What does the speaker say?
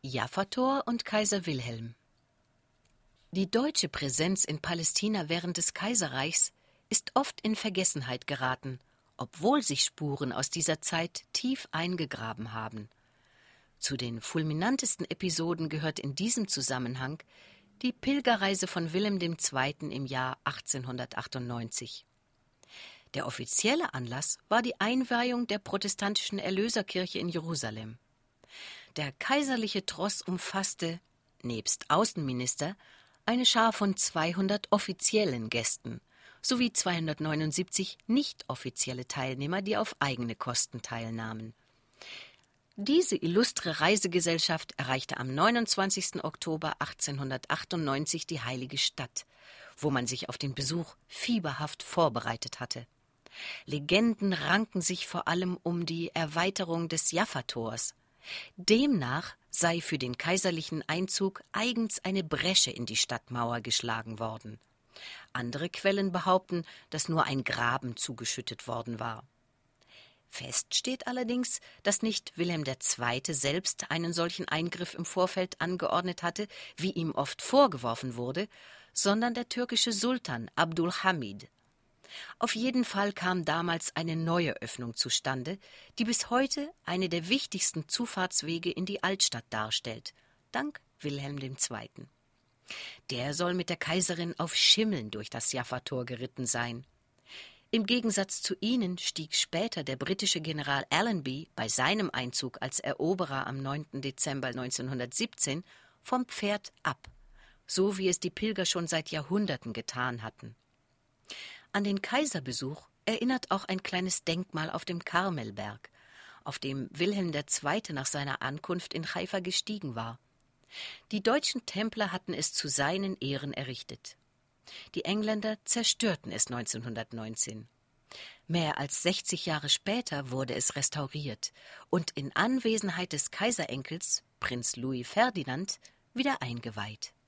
Jaffa-Tor und Kaiser Wilhelm. Die deutsche Präsenz in Palästina während des Kaiserreichs ist oft in Vergessenheit geraten, obwohl sich Spuren aus dieser Zeit tief eingegraben haben. Zu den fulminantesten Episoden gehört in diesem Zusammenhang die Pilgerreise von Wilhelm II. Im Jahr 1898. Der offizielle Anlass war die Einweihung der protestantischen Erlöserkirche in Jerusalem. Der kaiserliche Tross umfasste, nebst Außenminister, eine Schar von 200 offiziellen Gästen sowie 279 nicht offizielle Teilnehmer, die auf eigene Kosten teilnahmen. Diese illustre Reisegesellschaft erreichte am 29. Oktober 1898 die Heilige Stadt, wo man sich auf den Besuch fieberhaft vorbereitet hatte. Legenden ranken sich vor allem um die Erweiterung des Jaffa-Tors. Demnach sei für den kaiserlichen Einzug eigens eine Bresche in die Stadtmauer geschlagen worden. Andere Quellen behaupten, dass nur ein Graben zugeschüttet worden war. Fest steht allerdings, dass nicht Wilhelm II. Selbst einen solchen Eingriff im Vorfeld angeordnet hatte, wie ihm oft vorgeworfen wurde, sondern der türkische Sultan Abdülhamid. Auf jeden Fall kam damals eine neue Öffnung zustande, die bis heute eine der wichtigsten Zufahrtswege in die Altstadt darstellt, dank Wilhelm II. Der soll mit der Kaiserin auf Schimmeln durch das Jaffa-Tor geritten sein. Im Gegensatz zu ihnen stieg später der britische General Allenby bei seinem Einzug als Eroberer am 9. Dezember 1917 vom Pferd ab, so wie es die Pilger schon seit Jahrhunderten getan hatten. An den Kaiserbesuch erinnert auch ein kleines Denkmal auf dem Karmelberg, auf dem Wilhelm II. Nach seiner Ankunft in Haifa gestiegen war. Die deutschen Templer hatten es zu seinen Ehren errichtet. Die Engländer zerstörten es 1919. Mehr als 60 Jahre später wurde es restauriert und in Anwesenheit des Kaiserenkels, Prinz Louis Ferdinand, wieder eingeweiht.